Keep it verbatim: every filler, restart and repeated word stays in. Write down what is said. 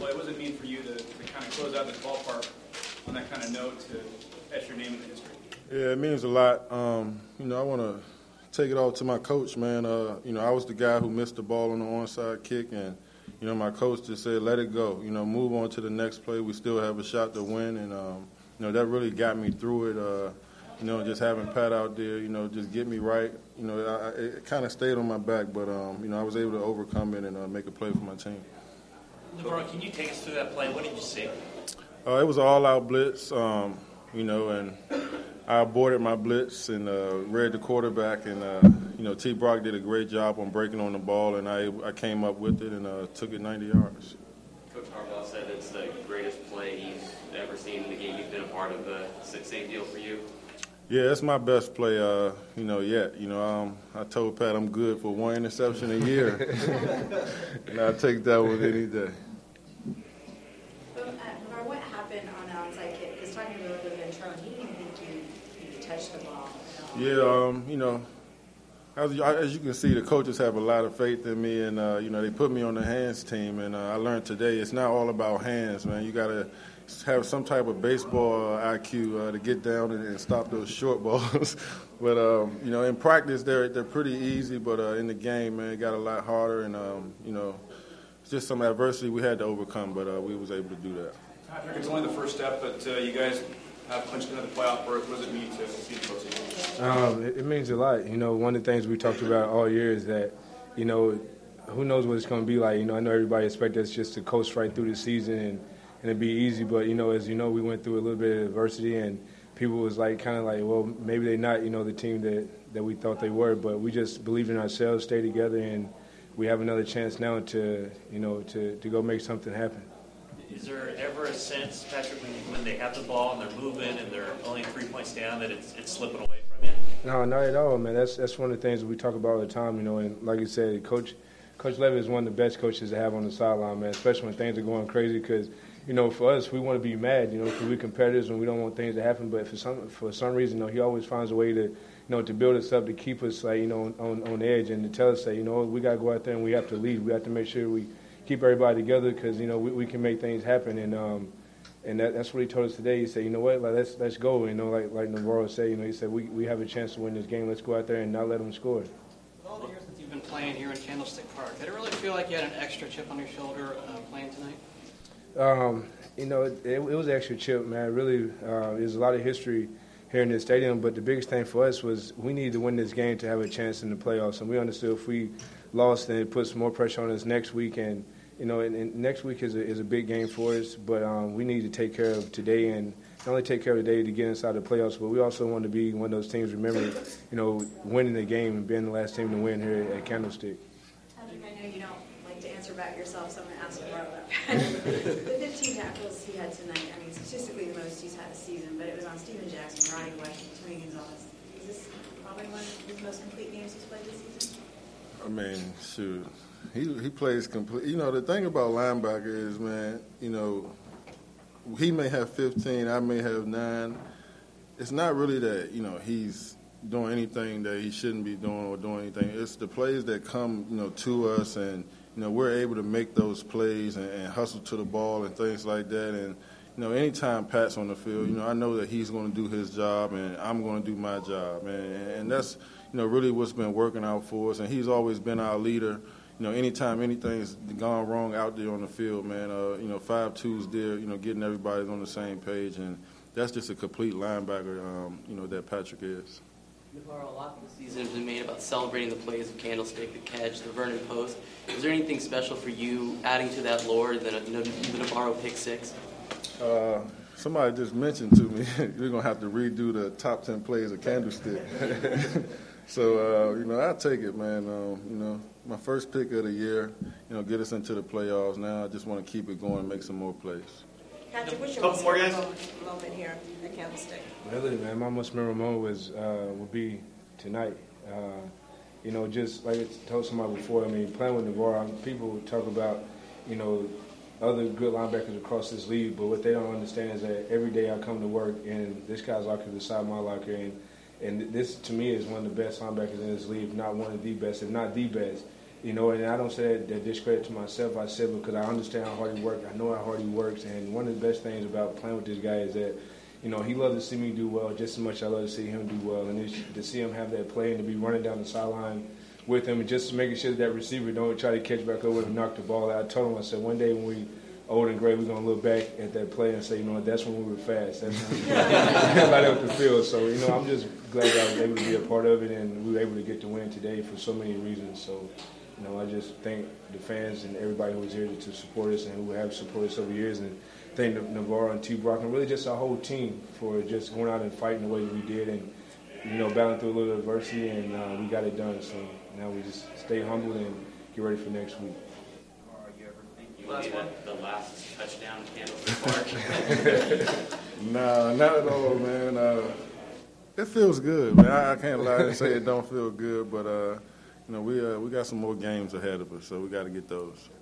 play. What does it mean for you to, to kind of close out this ballpark on that kind of note to etch your name in the history? Yeah, it means a lot. Um, you know, I want to take it all to my coach, man. Uh, you know, I was the guy who missed the ball on the onside kick, and, you know, my coach just said, let it go. You know, move on to the next play. We still have a shot to win, and, um, you know, that really got me through it. Uh, you know, just having Pat out there, you know, just get me right. You know, I, it kind of stayed on my back, but, um, you know, I was able to overcome it and uh, make a play for my team. LeVar, can you take us through that play? What did you see? Uh, it was an all-out blitz, um, you know, and I aborted my blitz and uh, read the quarterback, and uh, you know, T. Brock did a great job on breaking on the ball, and I I came up with it and uh, took it ninety yards. Coach Harbaugh said it's the greatest play he's ever seen in the game. You've been a part of the same deal for you. Yeah, it's my best play, uh, you know, yet. You know, um, I told Pat I'm good for one interception a year, and I take that one any day. But, uh, what happened on the onside kick? Because talking to a little bit of intro, he didn't think you, you touched the ball. Yeah, um, you know, as you, as you can see, the coaches have a lot of faith in me, and, uh, you know, they put me on the hands team, and uh, I learned today it's not all about hands, man. You got to have some type of baseball I Q uh, to get down and, and stop those short balls. But, um, you know, in practice, they're they're pretty easy, but uh, in the game, man, it got a lot harder, and, um, you know, it's just some adversity we had to overcome, but uh, we was able to do that. Patrick, it's only the first step, but uh, you guys have punched into the playoff berth. What does it mean to be the postseason? Um, it, it means a lot. You know, one of the things we talked about all year is that, you know, who knows what it's going to be like. You know, I know everybody expects us just to coast right through the season and, and it'd be easy, but, you know, as you know, we went through a little bit of adversity, and people was like kind of like, well, maybe they're not, you know, the team that, that we thought they were, but we just believed in ourselves, stayed together, and we have another chance now to, you know, to, to go make something happen. Is there ever a sense, Patrick, when, when they have the ball and they're moving and they're only three points down, that it's, it's slipping away from you? No, not at all, man. That's that's one of the things that we talk about all the time, you know, and like you said, Coach Coach Levy is one of the best coaches to have on the sideline, man, especially when things are going crazy because, you know, for us, we want to be mad, you know, because we're competitors and we don't want things to happen, but for some for some reason, you know, he always finds a way to, you know, to build us up, to keep us, like, you know, on, on edge and to tell us that, you know, we got to go out there and we have to lead. We have to make sure we keep everybody together because, you know, we, we can make things happen. And um, and that, that's what he told us today. He said, you know what, like, let's let's go. You know, like like Navarro said, you know, he said, we, we have a chance to win this game. Let's go out there and not let them score. With all the years that you've been playing here in Candlestick Park, did it really feel like you had an extra chip on your shoulder uh, playing tonight? Um, you know, it, it was an extra chip, man. Really, uh, there's a lot of history here in this stadium, but the biggest thing for us was we needed to win this game to have a chance in the playoffs, and we understood if we lost, then it puts more pressure on us next week, and, you know, and, and next week is a, is a big game for us, but um, we need to take care of today, and not only take care of today to get inside the playoffs, but we also want to be one of those teams, remember, you know, winning the game and being the last team to win here at Candlestick. Patrick, I know you don't like to answer about yourself, so I'm going to ask you about that. The fifteen tackles he had tonight, I mean, statistically the most he's had this season, but it was on Steven Jackson, Roddy White, and Tony Gonzalez. Is this probably one of his most complete games he's played this season? I mean, shoot, he he plays complete. You know, the thing about linebacker is, man, you know, he may have fifteen, I may have nine. It's not really that, you know, he's doing anything that he shouldn't be doing or doing anything. It's the plays that come, you know, to us, and, you know, we're able to make those plays and, and hustle to the ball and things like that. And, you know, anytime Pat's on the field, you know, I know that he's going to do his job and I'm going to do my job. And, and that's, you know, really what's been working out for us. And he's always been our leader. You know, anytime anything's gone wrong out there on the field, man, uh, you know, five two's there, you know, getting everybody on the same page. And that's just a complete linebacker, um, you know, that Patrick is. Navarro, a lot of the season has been made about celebrating the plays of Candlestick, the catch, the Vernon post. Is there anything special for you adding to that lore than a, the Navarro pick six? Uh, somebody just mentioned to me, you're going to have to redo the top ten plays of Candlestick. So, uh, you know, I'll take it, man. Um, you know, my first pick of the year, you know, get us into the playoffs. Now I just want to keep it going and make some more plays. Patrick, what's your Couple more guys? moment here at Candlestick? Really, man, my most memorable moment was uh, would be tonight. Uh, you know, just like I told somebody before, I mean, playing with Navarro, people talk about, you know, other good linebackers across this league, but what they don't understand is that every day I come to work and this guy's locker is beside my locker, and and this to me is one of the best linebackers in this league, if not one of the best, if not the best. You know, and I don't say that, that discredit to myself. I said because I understand how hard he works. I know how hard he works. And one of the best things about playing with this guy is that, you know, he loves to see me do well just as much as I love to see him do well. And it's, to see him have that play and to be running down the sideline with him and just making sure that, that receiver don't try to catch back over and knock the ball out. I told him, I said, one day when we old and gray, we're going to look back at that play and say, you know what, that's when we were fast. That's when we light up the field. So, you know, I'm just glad that I was able to be a part of it, and we were able to get the win today for so many reasons. So, you know, I just thank the fans and everybody who was here to, to support us and who have supported us over the years, and thank Navarro and T. Brock and really just our whole team for just going out and fighting the way that we did and, you know, battling through a little adversity, and uh, we got it done. So now we just stay humble and get ready for next week. You would be the, the last touchdown in Candlestick Park. Nah, not at all, man. Uh, it feels good, man. I, I can't lie and say it don't feel good, but uh, you know, we uh, we got some more games ahead of us, so we got to get those.